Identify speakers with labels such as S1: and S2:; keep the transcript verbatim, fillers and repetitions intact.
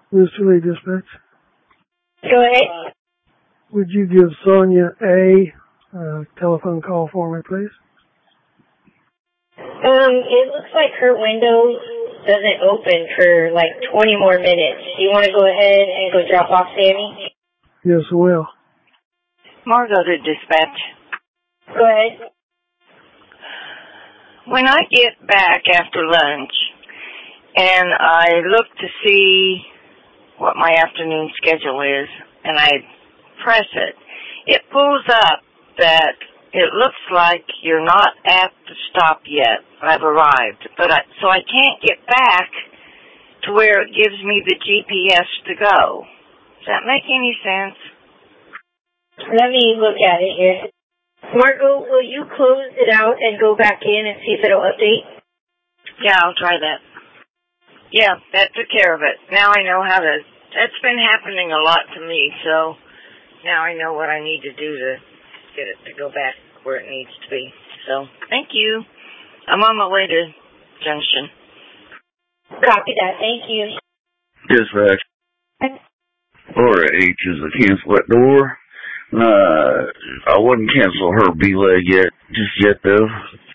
S1: Mister Lee, dispatch.
S2: Go ahead.
S1: Would you give Sonia a uh, telephone call for me, please?
S2: Um, it looks like her window doesn't open for like twenty more minutes. Do you want to go ahead and go drop off Sammy?
S1: Yes, I will.
S3: Margot to dispatch.
S2: Go ahead.
S3: When I get back after lunch and I look to see what my afternoon schedule is and I press it, it pulls up that it looks like you're not at the stop yet. I've arrived, but I, so I can't get back to where it gives me the G P S to go. Does that make any sense?
S2: Let me look at it here. Margot, will you close it out and go back in and see if it'll update?
S3: Yeah, I'll try that. Yeah, that took care of it. Now I know how to, that's been happening a lot to me, so now I know what I need to do to get it to go back where it needs to be. So, thank you. I'm on my way to Junction.
S2: Copy that. Thank you.
S4: Dispatch. Laura H is a cancel that door. Uh, I wouldn't cancel her B-leg yet, just yet though.